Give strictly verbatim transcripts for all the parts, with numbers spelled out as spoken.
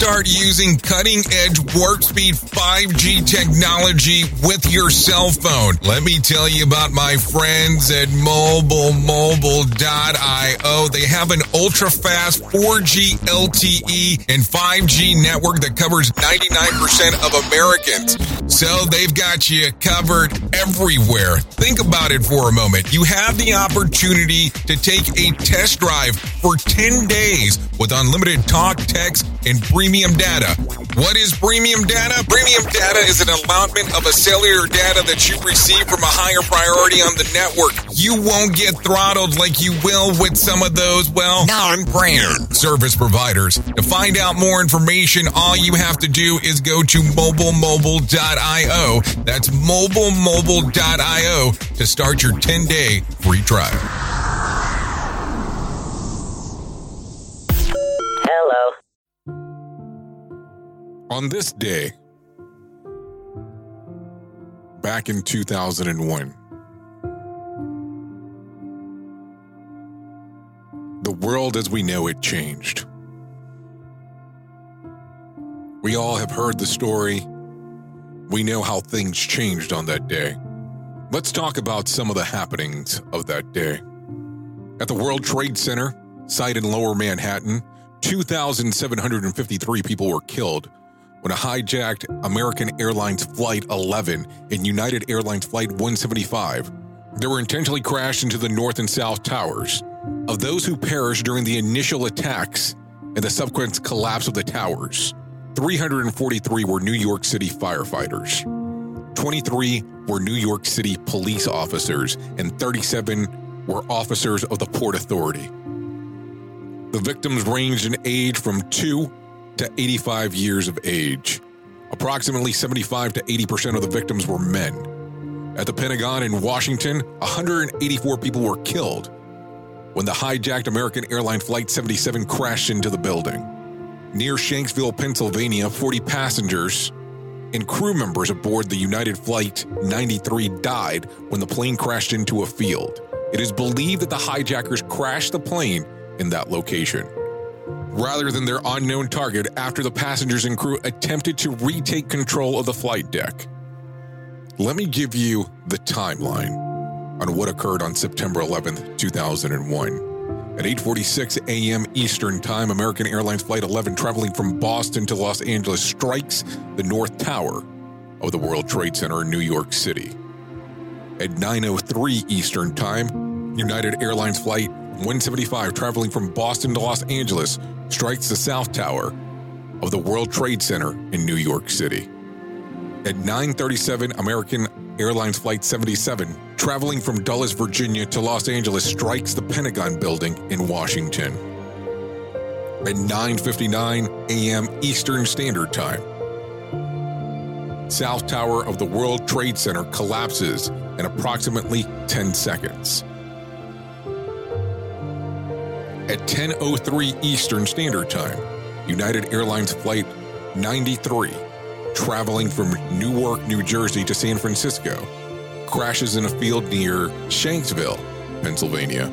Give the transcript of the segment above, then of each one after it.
start using cutting-edge warp speed five G technology with your cell phone. Let me tell you about my friends at mobile mobile dot io. They have an ultra-fast four G L T E and five G network that covers ninety-nine percent of Americans. So they've got you covered everywhere. Think about it for a moment. You have the opportunity to take a test drive for ten days with unlimited talk, text, and premium data. What is premium data? Premium data is an allotment of a cellular data that you receive from a higher priority on the network. You won't get throttled like you will with some of those, well, non-brand service providers. To find out more information, all you have to do is go to mobile mobile dot io. That's mobile mobile dot io to start your ten-day free trial. Hello. On this day, back in two thousand one, the world as we know it changed. We all have heard the story. We know how things changed on that day. Let's talk about some of the happenings of that day. At the World Trade Center, site in Lower Manhattan, two thousand seven hundred fifty-three people were killed when a hijacked American Airlines Flight eleven and United Airlines Flight one seventy-five that were intentionally crashed into the North and South Towers. Of those who perished during the initial attacks and the subsequent collapse of the towers, three hundred forty-three were New York City firefighters, twenty-three were New York City police officers, and thirty-seven were officers of the Port Authority. The victims ranged in age from two to eighty-five years of age. Approximately seventy-five to eighty percent of the victims were men. At the Pentagon in Washington, one hundred eighty-four people were killed when the hijacked American Airlines Flight seventy-seven crashed into the building. Near Shanksville, Pennsylvania, forty passengers and crew members aboard the United Flight ninety-three died when the plane crashed into a field. It is believed that the hijackers crashed the plane in that location, rather than their unknown target after the passengers and crew attempted to retake control of the flight deck. Let me give you the timeline on what occurred on September eleventh, two thousand one. At eight forty-six a.m. Eastern Time, American Airlines Flight eleven traveling from Boston to Los Angeles strikes the North Tower of the World Trade Center in New York City. At nine oh three Eastern Time, United Airlines Flight one seventy-five traveling from Boston to Los Angeles strikes the South Tower of the World Trade Center in New York City. At nine thirty-seven, American Airlines Flight seventy-seven, traveling from Dulles, Virginia to Los Angeles, strikes the Pentagon building in Washington. At nine fifty-nine a.m. Eastern Standard Time, South Tower of the World Trade Center collapses in approximately ten seconds. At ten oh three Eastern Standard Time, United Airlines Flight ninety-three, traveling from Newark, New Jersey to San Francisco, crashes in a field near Shanksville, Pennsylvania.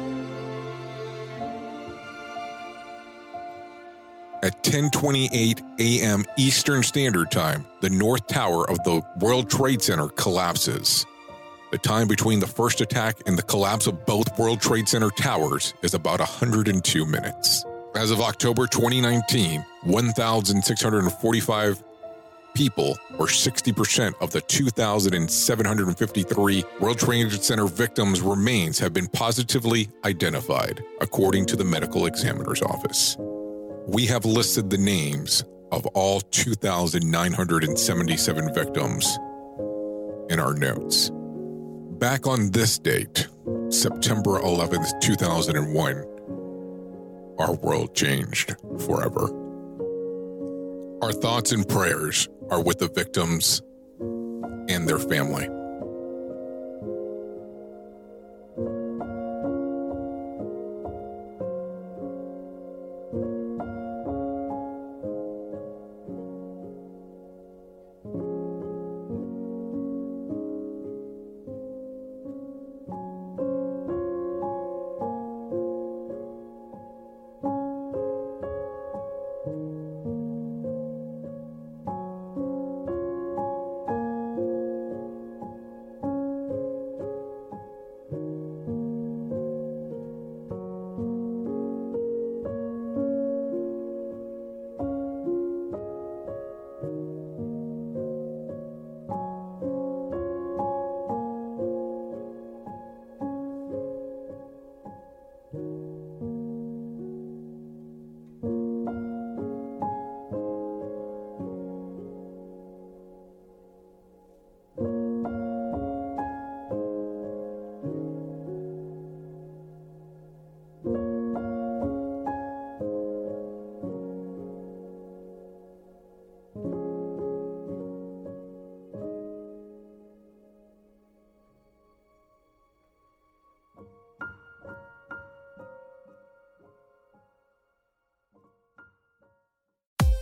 At ten twenty-eight a.m. Eastern Standard Time, the North Tower of the World Trade Center collapses. The time between the first attack and the collapse of both World Trade Center towers is about one hundred two minutes. As of October twenty nineteen, one thousand six hundred forty-five people, or sixty percent of the two thousand seven hundred fifty-three World Trade Center victims' remains have been positively identified, according to the Medical Examiner's Office. We have listed the names of all two thousand nine hundred seventy-seven victims in our notes. Back on this date, September eleventh, two thousand one, our world changed forever. Our thoughts and prayers are with the victims and their family.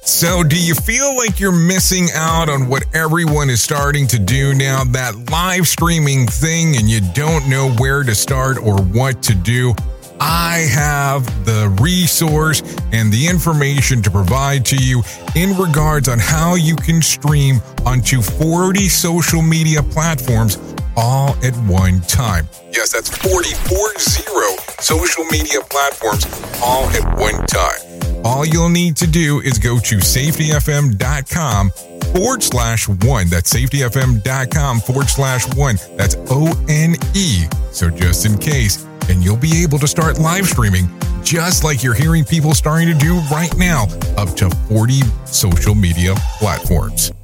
So, do you feel like you're missing out on what everyone is starting to do now, that live streaming thing, and you don't know where to start or what to do? I have the resource and the information to provide to you in regards on how you can stream onto forty social media platforms all at one time. Yes, that's forty, four zero social media platforms all at one time. All you'll need to do is go to safetyfm.com forward slash one. That's safetyfm.com forward slash one. That's O N E. So just in case, and you'll be able to start live streaming just like you're hearing people starting to do right now, up to forty social media platforms.